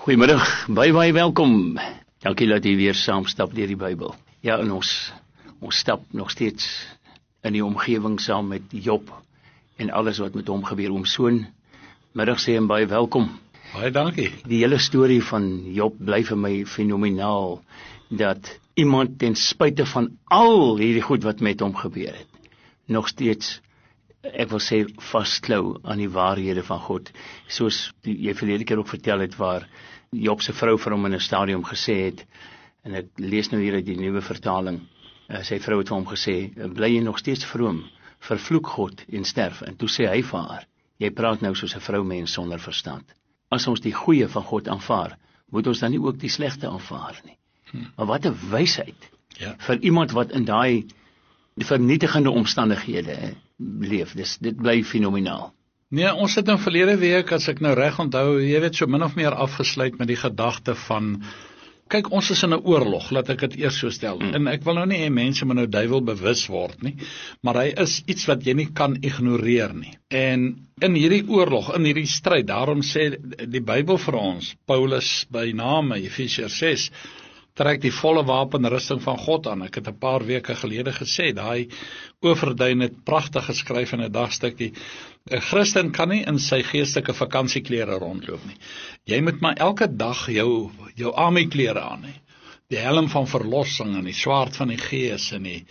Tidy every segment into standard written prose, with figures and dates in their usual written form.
Goeiemiddag, baie welkom. Dankie dat jy weer saamstap deur die Bybel. Ja, en ons stap nog steeds in die omgewing saam met Job en alles wat met hom gebeur. Oom Soon, middag sê en baie welkom. Baie dankie. Die hele storie van Job bly vir my fenomenaal, dat iemand ten spyte van al hierdie goed wat met hom gebeur het, nog steeds, ek wil sê, vasklou aan die waarhede van God. Soos jy verlede keer ook vertel het, waar Job se vrou vir hom in 'n stadium gesê het, en ek lees nou hier uit die nuwe vertaling, sy vrou het vir hom gesê, bly jy nog steeds vroom, vervloek God en sterf. En toe sê hy vir haar, jy praat nou soos 'n vroumens sonder verstand. As ons die goeie van God aanvaar, moet ons dan nie ook die slegte aanvaar nie. Maar wat 'n wysheid, vir iemand wat in daai vernietigende omstandighede leef. Dit bly fenomenaal. Nee, ons het nou verlede week, as ek nou reg onthou, jy weet, so min of meer afgesluit met die gedagte van, kyk, ons is in 'n oorlog, laat ek dit eers so stel. En ek wil nou nie hê mense moet nou duiwel bewus word nie, maar hy is iets wat jy nie kan ignoreer nie. En in hierdie oorlog, in hierdie stryd, daarom sê die Bybel vir ons, Paulus by name, Efesiërs 6, trek die volle wapenrusting van God aan. Ek het 'n paar weke gelede gesê, daai Oorduin het pragtig geskryf in 'n dagstukkie. 'n Christen kan nie in sy geestelike vakansieklere rondloop nie. Jy moet maar elke dag jou armyklere aan hê. Die helm van verlossing en die swaard van die gees en die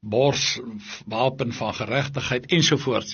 borswapen van geregtigheid ensovoorts.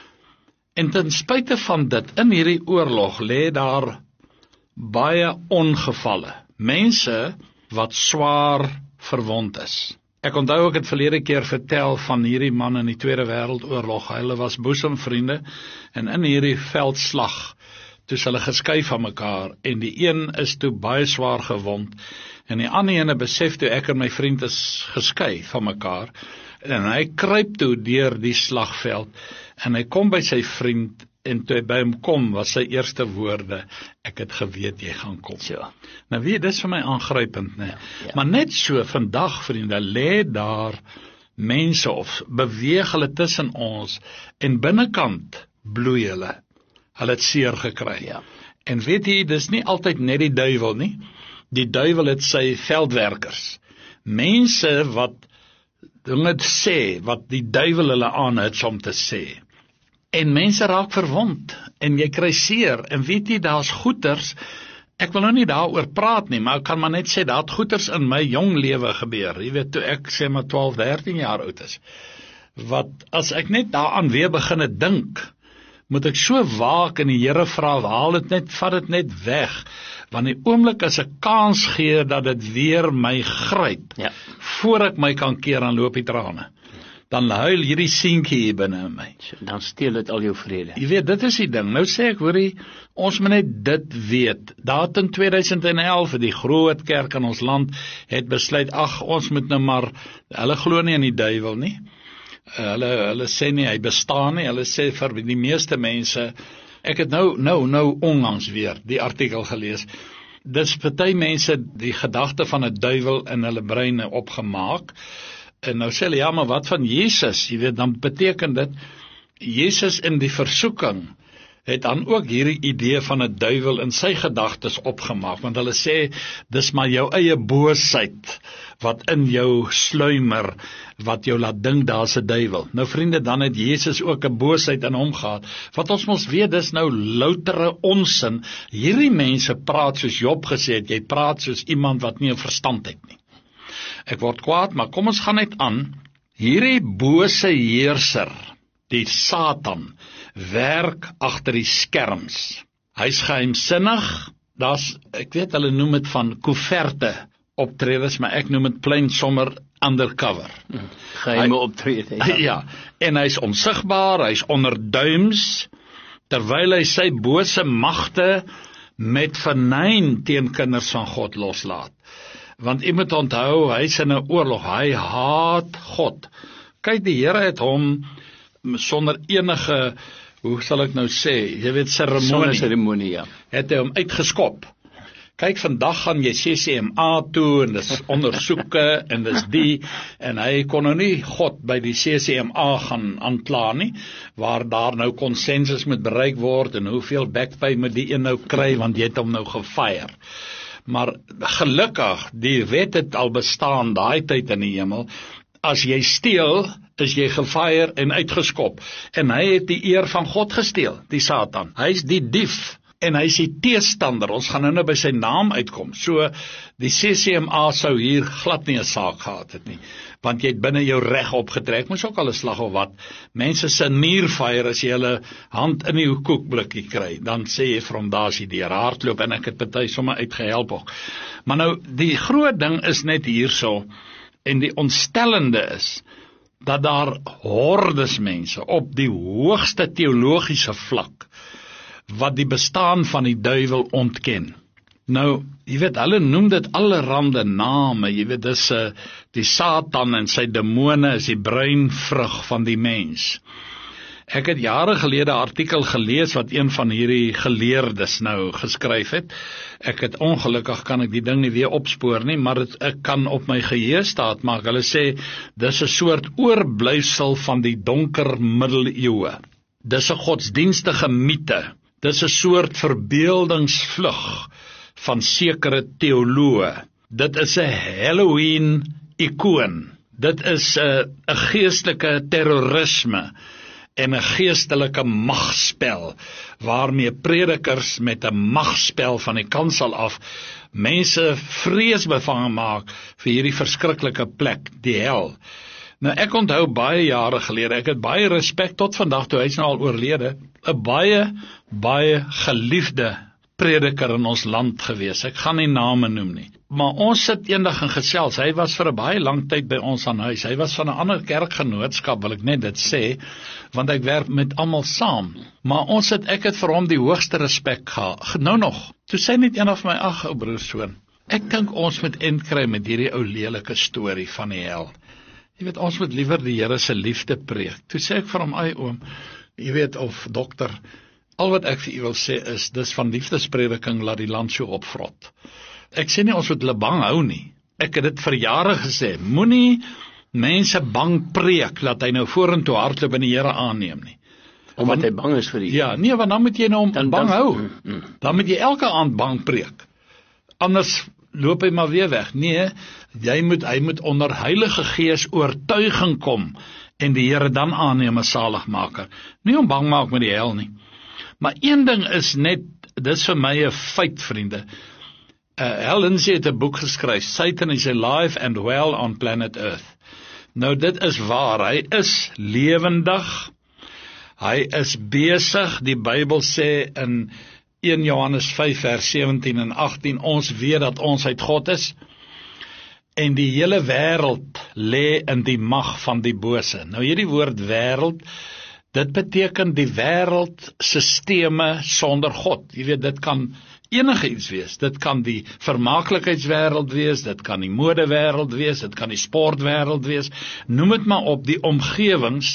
En ten spyte van dit, in hierdie oorlog lê daar baie ongevalle. Mense wat swaar verwond is. Ek onthou ek het verlede keer vertel van hierdie man in die Tweede Wêreldoorlog. Hulle was boesemvriende en in hierdie veldslag toe hulle geskei van mekaar en die een is toe baie swaar gewond en die ander ene besef toe ek en my vriend is geskei van mekaar en hy kruip toe deur die slagveld en hy kom by sy vriend en toe hy by hom kom, was sy eerste woorde, ek het geweet jy gaan kom. Ja. Nou weet, dis vir my aangrypend, né? Ja. Maar net so, vandag, vriende, lê daar mense of beweeg hulle tussen ons en binnekant bloei hulle. Hulle het seer gekry. Ja. En weet jy, dis nie altyd net die duiwel nie. Die duiwel het sy veldwerkers. Mense wat dinge sê, wat die duiwel hulle aanhits om te sê. En mense raak verwond, en jy kry seer, en weet jy, daar's goeters, ek wil nou nie daaroor praat nie, maar ek kan maar net sê, daar het goeters in my jong lewe gebeur, jy weet, toe ek sê maar 12, 13 jaar oud is, wat, as ek net daaraan weer beginne dink, moet ek so waak en die Here vra, vat dit net weg, want die oomblik as ek kans gee, dat dit weer my gryp, voor ek my kan keer, dan loop die trane. Dan huil hierdie seentjie hier binne in my. Dan steel dit al jou vrede. Jy weet, dit is die ding. Nou sê ek, hoorie, ons moet net dit weet. Daar in 2011, die groot kerk in ons land, het besluit, ons moet nou maar, hulle glo nie in die duiwel nie. Hulle sê nie, hy bestaan nie. Hulle sê vir die meeste mense, ek het nou onlangs weer die artikel gelees, dis party mense die gedagte van 'n duiwel in hulle breine opgemaak. En nou sê hulle, ja, maar wat van Jesus? Jy weet, dan beteken dit, Jesus in die versoeking het dan ook hierdie idee van 'n duiwel in sy gedagtes opgemaak, want hulle sê, dis maar jou eie boosheid, wat in jou sluimer, wat jou laat dink daar's 'n duiwel. Nou vriende, dan het Jesus ook 'n boosheid in hom gehad, wat ons mos weet, dis nou loutere onsin. Hierdie mense praat soos Job gesê het, jy praat soos iemand wat nie 'n verstand het nie. Ek word kwaad, maar kom ons gaan net aan. Hierdie bose heerser, die Satan, werk agter die skerms. Hy's geheimsinnig. Ek weet hulle noem dit van koeverte optredes, maar ek noem dit plain sommer undercover. Geheime optrede. Ja, en hy's onsigbaar, hy's onder duims, terwyl hy sy bose magte met vernyn teen kinders van God loslaat. Want jy moet onthou, hy's in 'n oorlog, hy haat God. Kyk, die Here het hom sonder enige, hoe sal ek nou sê, jy weet, Sonder seremonie, ja. Het hy hom uitgeskop. Kyk, vandag gaan jy CCMA toe en dis ondersoeke en dis die en hy kon nou nie God by die CCMA gaan aankla nie, waar daar nou konsensus moet bereik word en hoeveel backpay moet die een nou kry want jy het hom nou gefire. Maar gelukkig, die wet het al bestaan daai tyd in die hemel. As jy steel, is jy gefire en uitgeskop. En hy het die eer van God gesteel, die Satan. Hy is die dief en hy is die teestander. Ons gaan nou by sy naam uitkom. So, die CCMA sou hier glad nie 'n saak gehad het nie. Want jy het binne jou reg opgetrek, moes ook al 'n slag of wat. Mense se nierfire as jy hulle hand in die koekblikkie kry, dan sê jy vir hom, daar is die deur hardloop en ek het party sommer uitgehelp ook. Maar nou, die groot ding is net hierso, en die ontstellende is, dat daar hordes mense op die hoogste teologiese vlak, wat die bestaan van die duiwel ontken. Nou, jy weet, hulle noem dit allerhande name, jy weet, dis die Satan en sy demone is die breinvrug van die mens. Ek het jare gelede 'n artikel gelees wat een van hierdie geleerdes nou geskryf het. Ek het ongelukkig kan ek die ding nie weer opspoor nie, maar ek kan op my geheue staat maak. Hulle sê, dis 'n soort oorblyfsel van die donker middeleeue. Dis 'n godsdienstige mite. Dis 'n soort verbeeldingsvlug van sekere teoloë. Dit is 'n Halloween-ikoon. Dit is 'n geestelike terrorisme en 'n geestelike magspel, waarmee predikers met 'n magspel van die kansel af mense vreesbevange maak vir hierdie verskriklike plek, die hel. Nou ek onthou baie jare gelede, ek het baie respek tot vandag toe hy is nou al oorlede, 'n baie geliefde prediker in ons land gewees. Ek gaan nie name noem nie. Maar ons sit eendag in gesels. Hy was vir 'n baie lang tyd by ons aan huis. Hy was van 'n ander kerkgenootskap, wil ek net dit sê, want ek werk met almal saam. Maar ek het vir hom die hoogste respek gehad. Nou nog. Toe sê net eendag vir my, ag, ou broersoon, ek dink ons moet inkry met hierdie ou lelike storie van die hel. Jy weet, ons moet liewer die Here se liefde preek. Toe sê ek vir hom, ai oom, jy weet, of dokter, al wat ek vir u wil sê is, dis van liefdesprediking laat die land so opvrot. Ek sê nie ons moet hulle bang hou nie. Ek het dit vir jare gesê, moenie mense bang preek, laat hy nou vorentoe hardloop en die Here aanneem nie. Omdat hy bang is vir die. Ja, nee, want dan moet jy nou bang hou. Dan moet jy elke aand bang preek. Anders loop hy maar weer weg. Nee, hy moet onder Heilige Gees oortuiging kom en die Here dan aanneem as saligmaker. Nie om bang maak met die hel nie. Maar een ding is net, dis vir my 'n feit, vriende. Helen het 'n boek geskryf, Satan is alive and well on planet Earth. Nou dit is waar, hy is lewendig, hy is besig, die Bybel sê in 1 Johannes 5 vers 17 en 18, ons weet dat ons uit God is, en die hele wêreld lê in die mag van die bose. Nou hierdie woord wêreld, dit beteken die wêreldstelsels sonder God. Jy weet, dit kan enige iets wees. Dit kan die vermaaklikheidswêreld wees, dit kan die modewêreld wees, dit kan die sportwêreld wees. Noem dit maar op, die omgewings.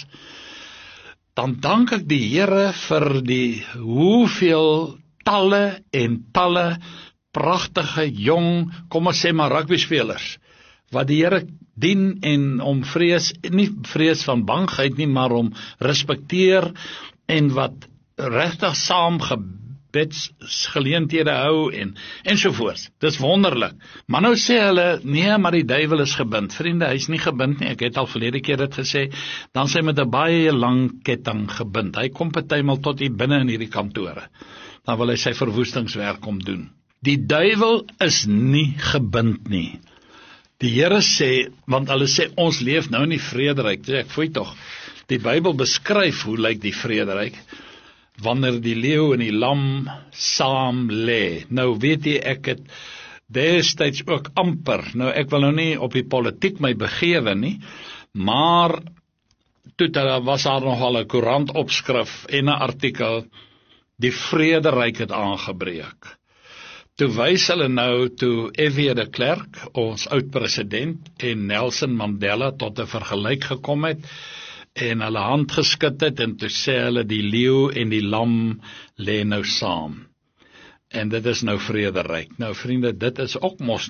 Dan dank ek die Here vir die hoeveel talle en talle pragtige jong, kom ons sê maar rugbyspelers, wat die Here dien en om vrees, nie vrees van bangheid nie, maar om respekteer en wat regtig saam gebedsgeleenthede hou en sovoorts. Dis wonderlik. Maar nou sê hulle, nee, maar die duiwel is gebind. Vriende, hy is nie gebind nie. Ek het al verlede keer dit gesê. Dan sê hy met 'n baie lang ketting gebind. Hy kom partymal tot hier binne in hierdie kantore. Dan wil hy sy verwoestingswerk kom doen. Die duiwel is nie gebind nie. Die Here sê, want hulle sê, ons leef nou in die vrederyk. Dis ek foei tog. Die Bybel beskryf hoe lyk die vrederyk, wanneer die leeu en die lam saam lê. Nou weet jy, ek het destyds ook amper, nou ek wil nou nie op die politiek my begewe nie, maar toe was daar nogal 'n koerantopskrif en 'n artikel, die vrederyk het aangebreek. Toe wys hulle nou toe F.W. de Klerk, ons oud-president, en Nelson Mandela tot 'n vergelyk gekom het, en hulle hand geskit het, en toe sê hulle die leeu en die lam lê nou saam. en dit is nou vrederyk. Nou vriende, dit is ook mos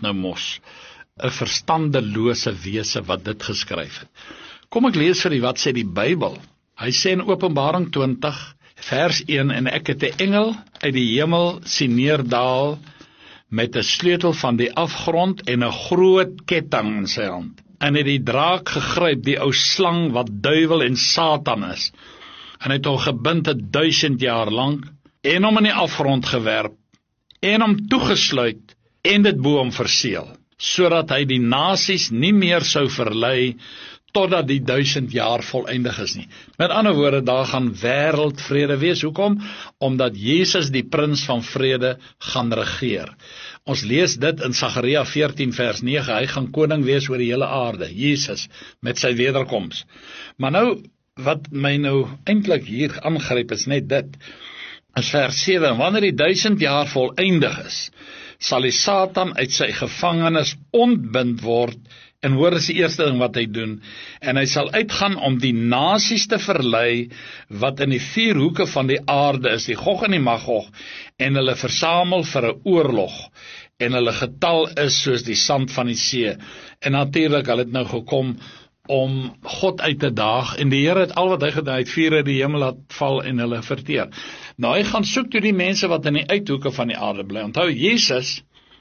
'n verstandelose wese wat dit geskryf het. Kom ek lees vir u wat sê die Bybel. Hy sê in Openbaring 20 vers 1, en ek het 'n engel uit die hemel sien neerdaal met 'n sleutel van die afgrond en 'n groot ketting in sy hand. En het die draak gegryp, die ou slang wat duiwel en Satan is. En hy het hom gebind 1000 jaar lank, en hom in die afgrond gewerp, en hom toegesluit, en dit bo hom verseël, sodat hy die nasies nie meer sou verlei, totdat die 1000 jaar voleindig is nie. Met ander woorde, daar gaan wêreldvrede wees. Hoekom? Omdat Jesus die prins van vrede gaan regeer. Ons lees dit in Sagaria 14 vers 9, hy gaan koning wees oor die hele aarde, Jesus, met sy wederkoms. Maar nou, wat my nou eintlik hier aangryp is net dit, is vers 7, wanneer die 1000 jaar voleindig is, sal die Satan uit sy gevangenis ontbind word, en hoor is die eerste ding wat hy doen, en hy sal uitgaan om die nasies te verlei, wat in die 4 hoeke van die aarde is, die Gog en die Magog, en hulle versamel vir 'n oorlog, en hulle getal is soos die sand van die see, en natuurlik, hulle het nou gekom om God uit te daag, en die Here het al wat hy gedoen, hy het vuur uit die hemel laat val en hulle verteer. Nou, hy gaan soek toe die mense wat in die uithoeke van die aarde bly. Onthou, Jesus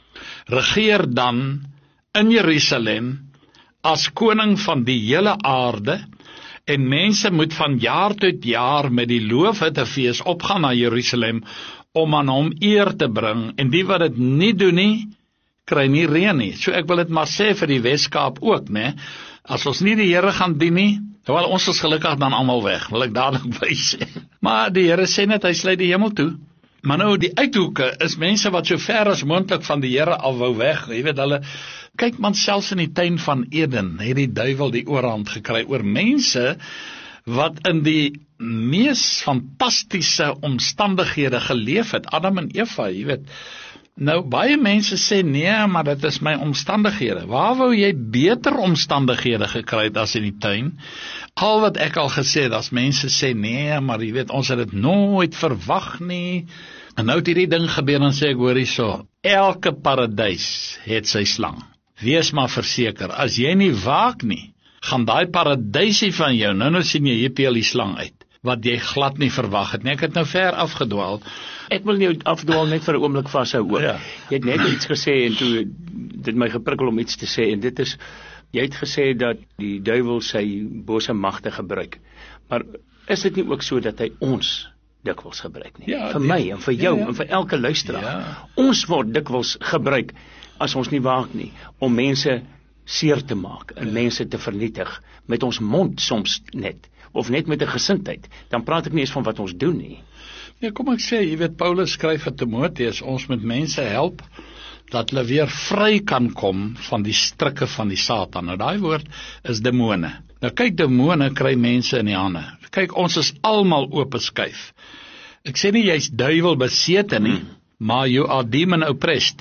regeer dan in Jerusalem as koning van die hele aarde, en mense moet van jaar tot jaar met die loofhuttefees opgaan na Jerusalem om aan hom eer te bring, en die wat dit nie doen nie, kry nie reën nie. So ek wil dit maar sê vir die Weskaap ook, né? As ons nie die Here gaan dien nie, terwyl ons is gelukkig dan almal weg, wil ek dadelik by sê. Maar die Here sê net, hy sluit die hemel toe. Maar nou, die uithoeke is mense wat so ver as moontlik van die Here al wou weg. Jy weet, hulle, kyk man, selfs in die tuin van Eden, het die duiwel die oorhand gekry oor mense wat in die mees fantastiese omstandighede geleef het, Adam en Eva, jy weet. Nou, baie mense sê, nee, maar dit is my omstandighede. Waar wou jy beter omstandighede gekry het as in die tuin? Al wat ek al gesê het, as mense sê, nee, maar jy weet, ons het dit nooit verwag nie. En nou het hierdie ding gebeur, dan sê ek, hoor hierso, elke paradys het sy slang. Wees maar verseker, as jy nie waak nie, gaan daai paradysie van jou, nou sien jy, jy peel die slang uit, wat jy glad nie verwag het nie. Ek het nou ver afgedwaal. Ek wil nie afdwaal, net vir 'n oomblik vashou ook. Ja. Jy het net iets gesê, en toe dit my geprikkel om iets te sê, en dit is, jy het gesê dat die duiwel sy bose magte gebruik. Maar is dit nie ook so dat hy ons dikwels gebruik nie? Ja, vir my, en vir jou, en vir elke luisteraar. Ja. Ons word dikwels gebruik, as ons nie waak nie, om mense seer te maak, en mense te vernietig, met ons mond soms net, of net met 'n gesindheid. Dan praat ek nie eens van wat ons doen nie. Ja, kom ek sê, jy weet, Paulus skryf aan Timoteus, ons moet mense help, dat hulle weer vry kan kom van die strikke van die Satan. Nou, daai woord is demone. Nou kyk, demone kry mense in die hande. Kyk, ons is almal oop skuif. Ek sê nie jy's duiwel besete nie, maar you are demon oppressed.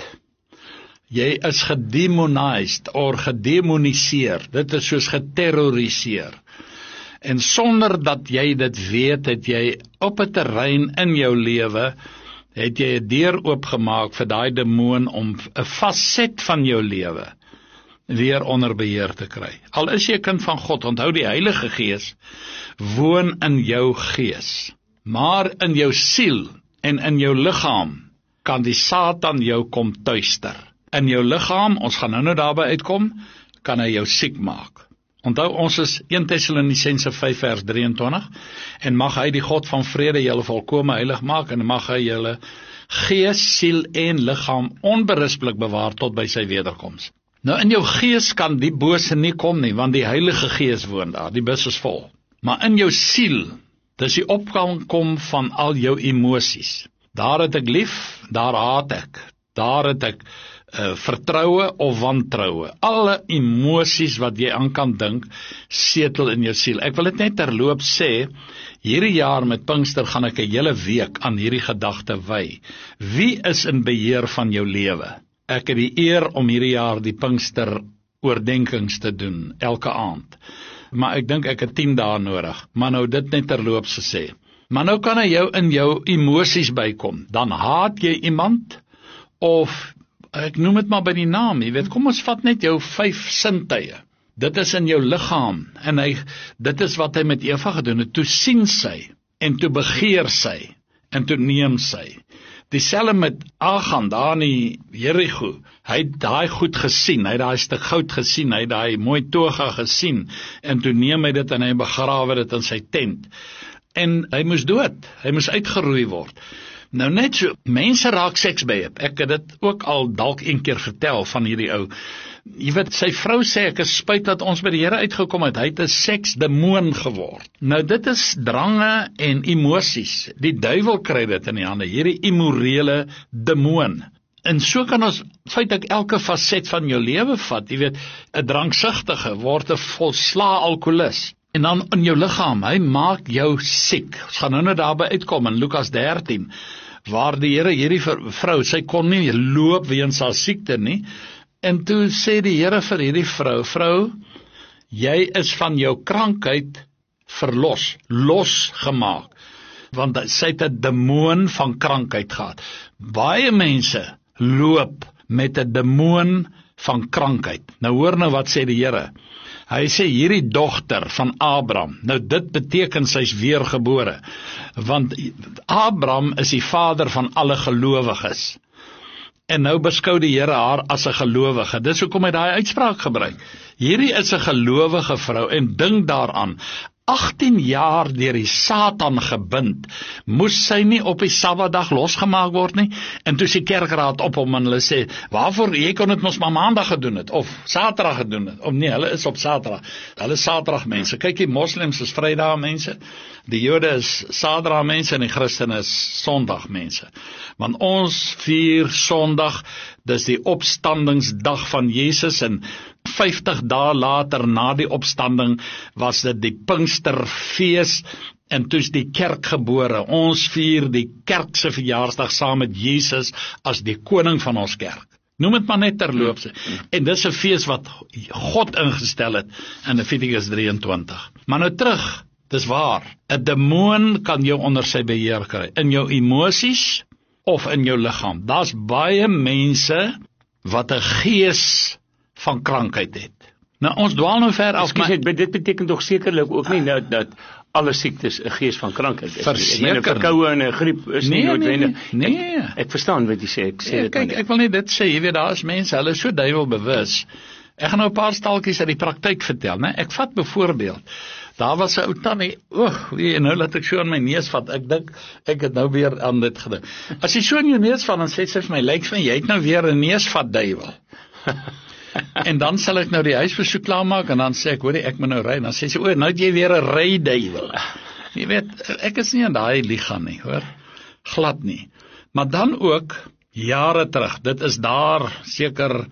Jy is gedemonized, of gedemoniseer. Dit is soos geterroriseer. En sonder dat jy dit weet, het jy op 'n terrein in jou lewe, het jy 'n deur oopgemaak vir daai demoon om 'n faset van jou lewe weer onder beheer te kry. Al is jy 'n kind van God, onthou die Heilige Gees woon in jou gees. Maar in jou siel en in jou liggaam kan die Satan jou kom tuister. In jou liggaam, ons gaan nou daarby uitkom, kan hy jou siek maak. Onthou, ons is 1 Tessalonisense 5 vers 23, en mag hy die God van vrede julle volkome heilig maak, en mag hy julle gees, siel en liggaam onberispelik bewaar tot by sy wederkoms. Nou in jou gees kan die bose nie kom nie, want die Heilige Gees woon daar, die bus is vol. Maar in jou siel, dis die opkom van al jou emosies. Daar het ek lief, daar haat ek, daar het ek vertroue of wantroue. Alle emosies wat jy aan kan dink, setel in jou siel. Ek wil dit net terloop sê, hierdie jaar met Pinkster gaan ek 'n hele week aan hierdie gedagte wy. Wie is in beheer van jou lewe? Ek het die eer om hierdie jaar die Pinkster oordenkings te doen, elke aand. Maar ek dink ek het 10 dae nodig, maar nou dit net terloops gesê. Maar nou kan hy jou in jou emosies bykom. Dan haat jy iemand, of ek noem dit maar by die naam, jy weet, kom ons vat net jou 5 sintuie. Dit is in jou liggaam, en dit is wat hy met Eva gedoen het. Toe sien sy, en toe begeer sy, en toe neem sy. Dieselfde met Achan, daar in die Jericho, hy het daai goed gesien, hy het daai stuk goud gesien, hy het daai mooi toga gesien, en toe neem hy dit en hy begrawe dit in sy tent. En hy moes dood, hy moes uitgeroei word. Nou net so, mense raak seksbeheep, ek het dit ook al dalk een keer vertel van hierdie ou. Jy weet, sy vrou sê, ek is spyt dat ons by die Here uitgekom het, hy het 'n seksdemoon geword. Nou dit is drange en emosies, die duiwel kry dit in die hande, hierdie immorele demoon. En so kan ons feitelik elke faset van jou lewe vat, jy weet, 'n dranksugtige word 'n volslaa alkoholist. En dan in jou liggaam, hy maak jou siek. Ons gaan nou daarby uitkom in Lukas 13, waar die Here hierdie vrou, sy kon nie loop weens haar siekte nie, en toe sê die Here vir hierdie vrou, jy is van jou krankheid verlos, losgemaak, want sy het 'n demoon van krankheid gehad. Baie mense loop met 'n demoon van krankheid. Nou hoor nou wat sê die Here. Hy sê hierdie dogter van Abraham, nou dit beteken sy's weergebore, want Abraham is die vader van alle gelowiges. En nou beskou die Here haar as 'n gelowige. Dis hoekom hy daai uitspraak gebruik. Hierdie is 'n gelowige vrou, en dink daaraan, 18 jaar deur die Satan gebind, moes sy nie op die Sabbatdag losgemaak word nie, en toe sy kerkraad op hom en hulle sê, waarvoor, jy kon dit mos maar Maandag gedoen het, of Saterdag gedoen het, of nee, hulle is op Saterdag, hulle is Saterdag mense, kyk die moslems is Vrydag mense, die Jode is Saterdag mense, en die Christene is Sondag mense, want ons vier Sondag, dis die opstandingsdag van Jesus, en 50 dae later na die opstanding was dit die Pinksterfees, en toe is die kerk gebore. Ons vier die kerk se verjaarsdag saam met Jesus as die koning van ons kerk. Noem dit maar net terloops. En dis 'n fees wat God ingestel het in Levitikus 23. Maar nou terug, dis waar, 'n demoon kan jou onder sy beheer kry, in jou emosies of in jou liggaam. Daar's baie mense wat 'n gees van krankheid het. Nou ons dwaal nou ver af, maar dit beteken toch sekerlik ook nie dat alle siektes 'n gees van krankheid is. Verseker. 'n verkoue en 'n griep is nie noodwendig. Nee. Ek verstaan wat jy sê, ek sê dit kyk, ek wil nie dit sê, jy weet, daar is mense, hulle is so duiwelbewus. Ek gaan nou 'n paar staaltjies uit die praktyk vertel, né? Ek vat byvoorbeeld, daar was 'n ou tannie, nou laat ek so aan my neus vat, ek dink, ek het nou weer aan dit gedink. As jy so in jou neus vat, dan sê sy vir my, lyk vir my, jy het nou weer 'n neusvat duiwel. En dan sal ek nou die huisbesoek klaarmaak, en dan sê ek, hoorie, ek moet nou ry, en dan sê sy, nou het jy weer 'n ryduiwel. Jy weet, ek is nie aan daai ligaan nie, hoor, glad nie. Maar dan ook, jare terug, dit is daar, seker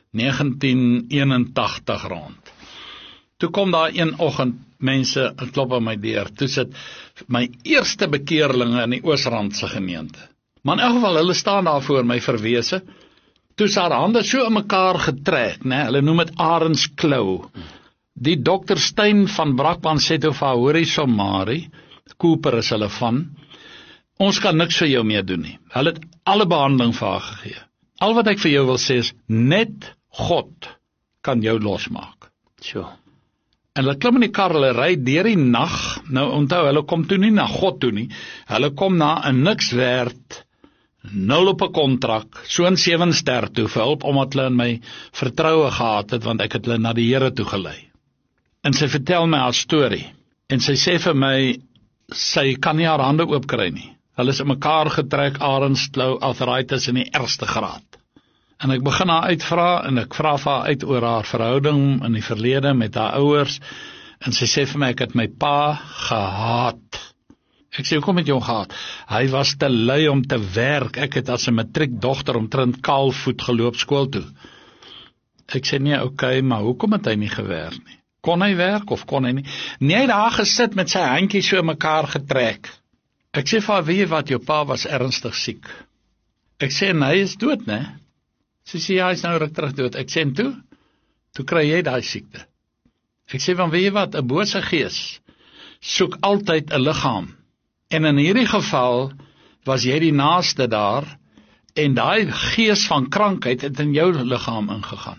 1981 rond. Toe kom daar een oggend, mense, klop aan my deur, toe sit my eerste bekeerlinge in die Oosrandse gemeente. Maar in elk geval, hulle staan daar voor my verwese, toe is haar hande so in mekaar getrek, né? Hulle noem dit arendsklou. Die dokter Stein van Brakpan sê toe vir haar, hoorie Somari, Cooper is hulle van, ons kan niks vir jou meer doen nie. Hulle het alle behandeling vir haar gegee. Al wat ek vir jou wil sê is, net God kan jou losmaak. Sure. En hulle klim in die kar, hulle ry deur die nag, nou onthou, hulle kom toe nie na God toe nie, hulle kom na 'n niks werd, 0 op 'n kontrak, so 'n 7 ster toe vir hulp, omdat hulle in my vertroue gehad het, want ek het hulle na die Here toe gelei. En sy vertel my haar storie, en sy sê vir my, sy kan nie haar hande oopkry nie. Hulle is in mekaar getrek, arendsklou, arthritis in die ergste graad. En ek begin haar uitvra, en ek vra vir haar uit oor haar verhouding in die verlede met haar ouers, en sy sê vir my, ek het my pa gehaat. Ek sê, hoekom het jy hom gehaat? Hy was te lui om te werk, ek het as 'n matriekdogter omtrent kaalvoet geloop skool toe. Ek sê, nee, okay, maar hoekom het hy nie gewerk nie? Kon hy werk of kon hy nie? Nee, hy het daar gesit met sy handjies so in mekaar getrek. Ek sê vir haar, weet jy wat, jou pa was ernstig siek. Ek sê, en hy is dood, né? Sy sê, ja, hy is nou ruk terug dood. Ek sê, en toe kry jy daai siekte. Ek sê, van weet jy wat, 'n bose gees soek altyd 'n liggaam. En in hierdie geval was jy die naaste daar, en daai gees van krankheid het in jou liggaam ingegaan.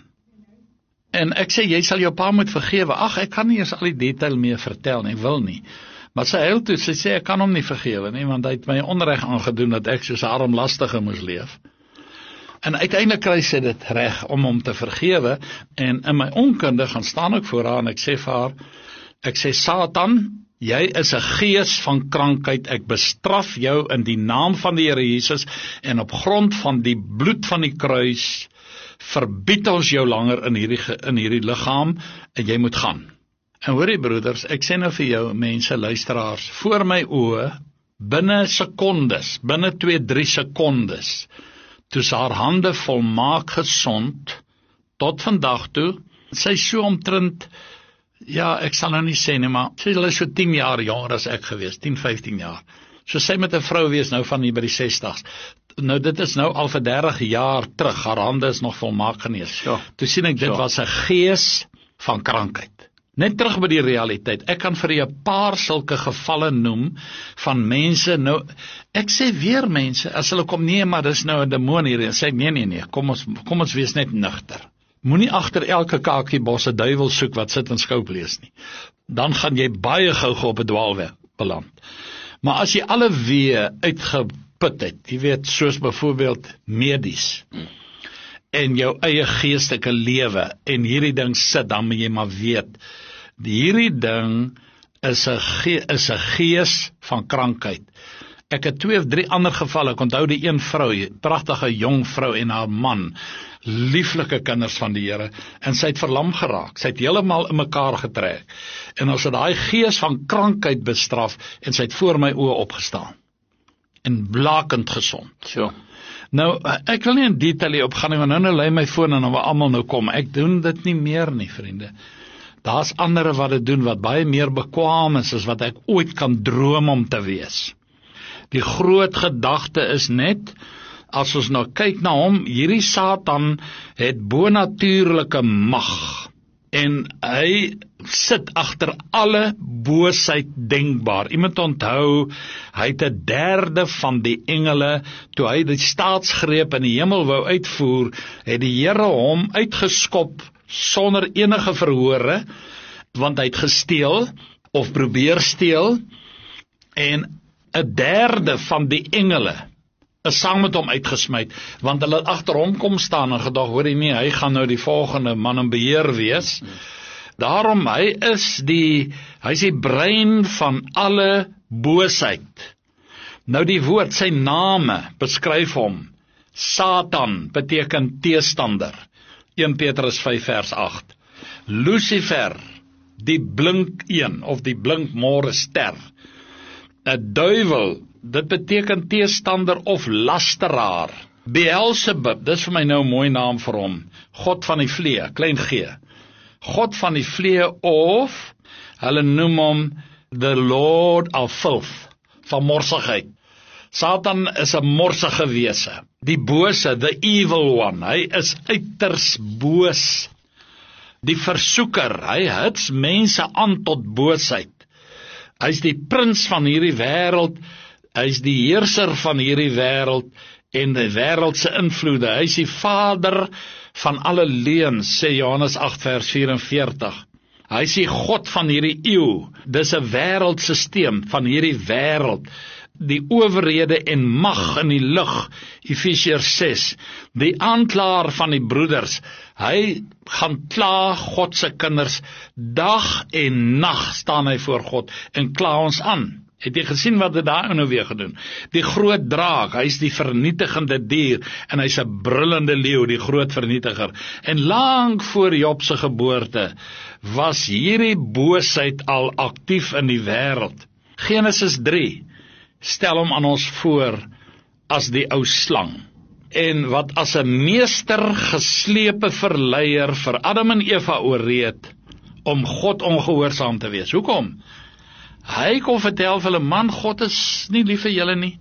En ek sê, jy sal jou pa moet vergewe. Ag, ek kan nie eers al die detail meer vertel nie, ek wil nie. Maar sy huil toe, sy sê, ek kan hom nie vergewe nie, want hy het my onreg aangedoen, dat ek soos 'n armlastige moes leef. En uiteindelik kry sy dit reg om hom te vergewe, en in my onkunde gaan staan ek voor haar, en ek sê vir haar, ek sê, Satan, jy is 'n gees van krankheid, ek bestraf jou in die naam van die Here Jesus, en op grond van die bloed van die kruis, verbied ons jou langer in hierdie liggaam, en jy moet gaan. En hoorie broeders, ek sê nou vir jou, mense, luisteraars, voor my oë, binne sekondes, binne 2-3 sekondes, toe sy haar hande volmaak gesond, tot vandag toe, sy so omtrent, ja, ek sal nou nie sê nie, maar sy is so 10 jaar jonger as ek gewees, 10-15 jaar. So sy met 'n vrou wees nou van hier by die 60's. Nou dit is nou al vir 30 jaar terug, haar hande is nog volmaak genees. Ja. Toe sien ek, dit was 'n gees van krankheid. Net terug by die realiteit, ek kan vir julle 'n paar sulke gevalle noem, van mense, nou, ek sê weer mense, as hulle kom, nee, maar dis nou 'n demoon hier, en sê ek, nee, kom ons wees net nugter. Moenie agter elke kakiebos 'n duiwel soek wat sit en skoop lees nie. Dan gaan jy baie gou op 'n dwaalweg beland. Maar as jy alle weë uitgeput het, jy weet, soos byvoorbeeld medies, en jou eie geestelike lewe, en hierdie ding sit, dan moet jy maar weet, hierdie ding is 'n gees van krankheid. Ek het 2 of 3 ander gevalle, ek onthou die een vrou, pragtige jong vrou en haar man, lieflike kinders van die Here, en sy het verlam geraak, sy het heeltemal in mekaar getrek, en ons het daai gees van krankheid bestraf, en sy het voor my oë opgestaan, en blakend gesond. So. Nou, ek wil nie in detail opgaan nie, want nou lei my foon en dan wil almal nou kom, ek doen dit nie meer nie, vriende. Daar's ander wat dit doen, wat baie meer bekwaam is, as wat ek ooit kan droom om te wees. Die groot gedagte is net, as ons nou kyk na hom, hierdie Satan het bonatuurlike mag, en hy sit agter alle boosheid denkbaar. Iemand onthou, hy het 1/3 van die engele, toe hy die staatsgreep in die hemel wou uitvoer, het die Here hom uitgeskop, sonder enige verhore, want hy het gesteel, of probeer steel, en 1/3 van die engele is saam met hom uitgesmyd, want hulle het agter hom kom staan en gedag, hoor jy nie, hy gaan nou die volgende man in beheer wees. Daarom, hy is die brein van alle boosheid. Nou die woord, sy name, beskryf hom. Satan beteken teestander. 1 Petrus 5 vers 8. Lucifer, die blink een, of die blinkmôre ster. 'n duiwel, dit beteken teestander of lasteraar. Beelzebub, dis vir my nou 'n mooi naam vir hom. God van die vlee, klein g. God van die vlee, of hulle noem hom the Lord of Filth, van morsigheid. Satan is 'n morsige wese. Die bose, the evil one, hy is uiters boos. Die versoeker, hy hits mense aan tot boosheid. Hy is die prins van hierdie wêreld, hy is die heerser van hierdie wêreld en die wêreld se invloede. Hy is die vader van alle leuns, sê Johannes 8 vers 44. Hy is die God van hierdie eeu. Dis 'n wêreldsisteem van hierdie wêreld. Die owerhede en mag in die lug, Efesiërs 6, die aanklaer van die broeders, hy gaan kla God se kinders, dag en nag staan hy voor God, en kla ons aan. Het jy gesien wat dit daar nou weer gedoen? Die groot draak, hy is die vernietigende dier, en hy is 'n brullende leeu, die groot vernietiger. En lank voor Job se geboorte, was hierdie boosheid al aktief in die wêreld. Genesis 3, stel hom aan ons voor as die ou slang, en wat as 'n meester geslepe verleier vir Adam en Eva oorreed om God ongehoorsaam te wees. Hoekom? Hy kon vertel vir hulle, man, God is nie lief vir julle nie.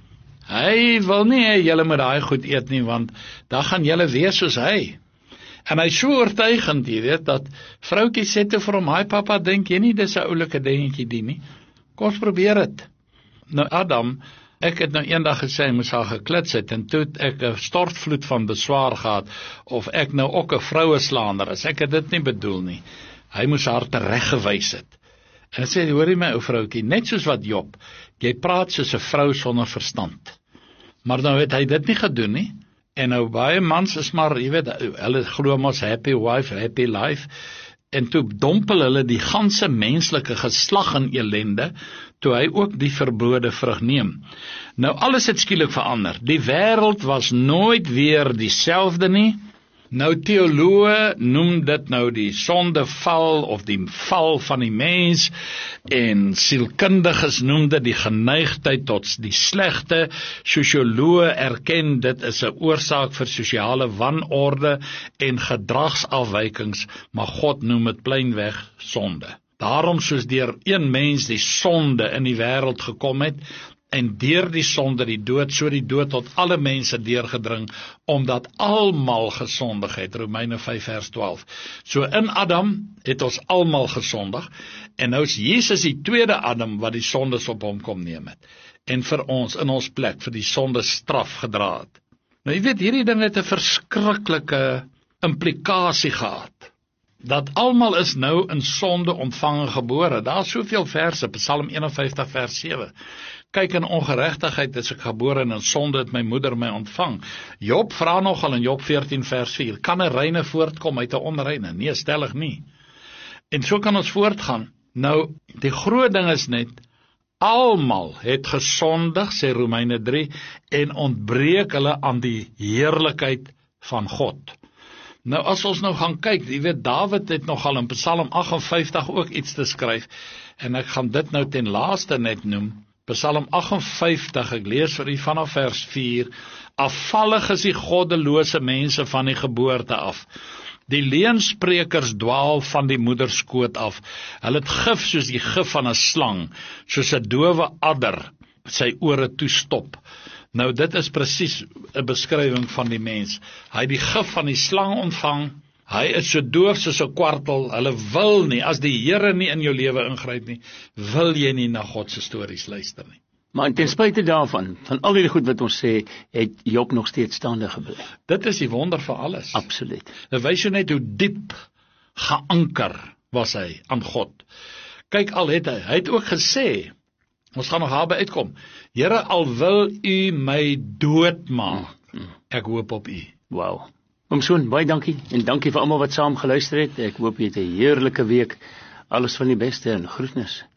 Hy wil nie hê julle moet daai goed eet nie, want dan gaan julle wees soos hy. En hy is so oortuigend, jy weet, dat vroutjie sê toe vir hom, "Haai pappa, dink jy nie dis 'n oulike dingetjie die nie? Kom ons probeer dit." Nou Adam, ek het nou eendag gesê, hy moes haar geklits het, en toe het ek 'n stortvloed van beswaar gehad, of ek nou ook 'n vroueslaander is, ek het dit nie bedoel nie, hy moes haar tereggewys het, en sê, hoorie my ou vroukie, net soos wat Job, jy praat soos 'n vrou sonder verstand, maar nou het hy dit nie gedoen nie, en nou baie mans is maar, jy weet, hulle glo mos happy wife, happy life, en toe dompel hulle die ganse menslike geslag in ellende, toe hy ook die verbode vrug neem. Nou alles het skielik verander, die wêreld was nooit weer dieselfde nie. Nou teoloë noem dit nou die sondeval of die val van die mens, en sielkundiges noem dit die geneigtheid tot die slegte, sosioloë erken dit is 'n oorsaak vir sosiale wanorde en gedragsafwykings, maar God noem dit pleinweg sonde. Daarom soos deur een mens die sonde in die wêreld gekom het, en deur die sonde die dood, so die dood tot alle mense deurgedring, omdat almal gesondig het, Romeine 5 vers 12. So in Adam het ons almal gesondig, en nou is Jesus die tweede Adam wat die sondes op hom kom neem het, en vir ons in ons plek vir die sonde straf gedra het. Nou jy weet, hierdie ding het 'n verskriklike implikasie gehad, dat almal is nou in sonde ontvang gebore. Daar is soveel verse, Psalm 51 vers 7. Kyk, in ongeregtigheid is ek gebore, en in sonde het my moeder my ontvang. Job vra nogal in Job 14 vers 4, kan 'n reine voortkom uit 'n onreine? Nee, stellig nie. En so kan ons voortgaan. Nou, die groot ding is net, almal het gesondig, sê Romeine 3, en ontbreek hulle aan die heerlikheid van God. Nou as ons nou gaan kyk, jy weet, Dawid het nogal in Psalm 58 ook iets te skryf, en ek gaan dit nou ten laaste net noem, Psalm 58, ek lees vir u vanaf vers 4, afvallig is die goddelose mense van die geboorte af, die leensprekers dwaal van die moederskoot af, hulle het gif soos die gif van 'n slang, soos 'n dowe adder, sy ore toestop. Nou dit is presies 'n beskrywing van die mens. Hy het die gif van die slang ontvang, hy is so doof soos 'n kwartel, hulle wil nie, as die Here nie in jou lewe ingryp nie, wil jy nie na God se stories luister nie. Maar ten spyte daarvan, van al die goed wat ons sê, het Job nog steeds staande gebly. Dit is die wonder van alles. Absoluut. Dit wys jou net hoe diep geanker was hy aan God. Kyk, al het hy het ook gesê, ons gaan nog daarby uitkom, Here, al wil u my doodmaak, ek hoop op u. Wow. Oom Soon, baie dankie, en dankie vir almal wat saam geluister het. Ek hoop jy het 'n heerlike week. Alles van die beste en groetnis.